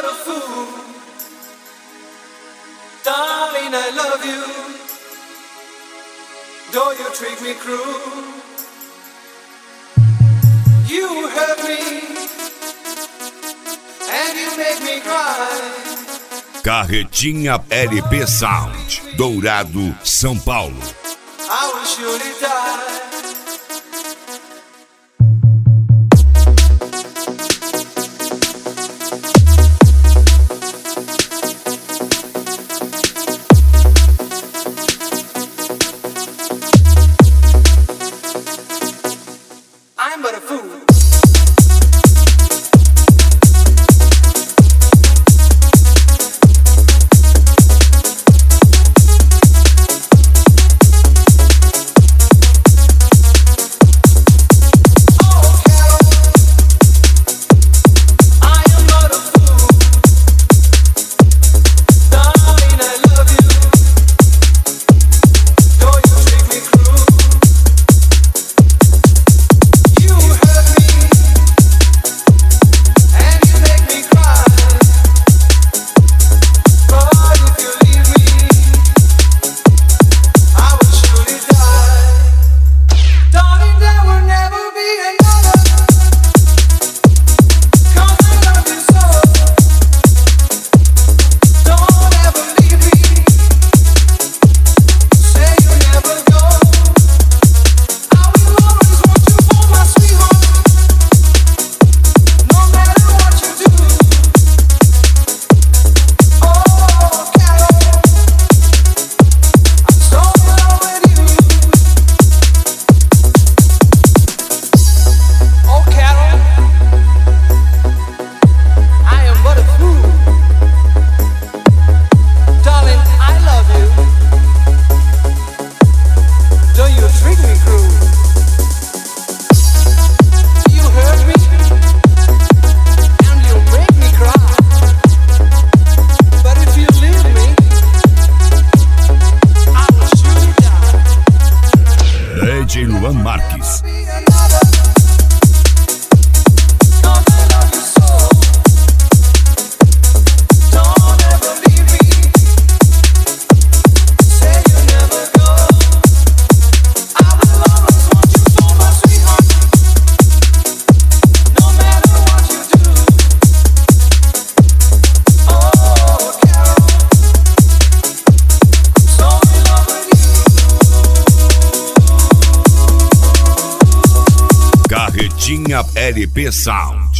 but a fool. Darling, I love you, though you treat me cruel. You hurt me, and you make me cry. Carretinha LP Sound, Dourado, São Paulo. I will surely die. I'm but a fool. DJ Luan Marques. Carretinha LP Sound.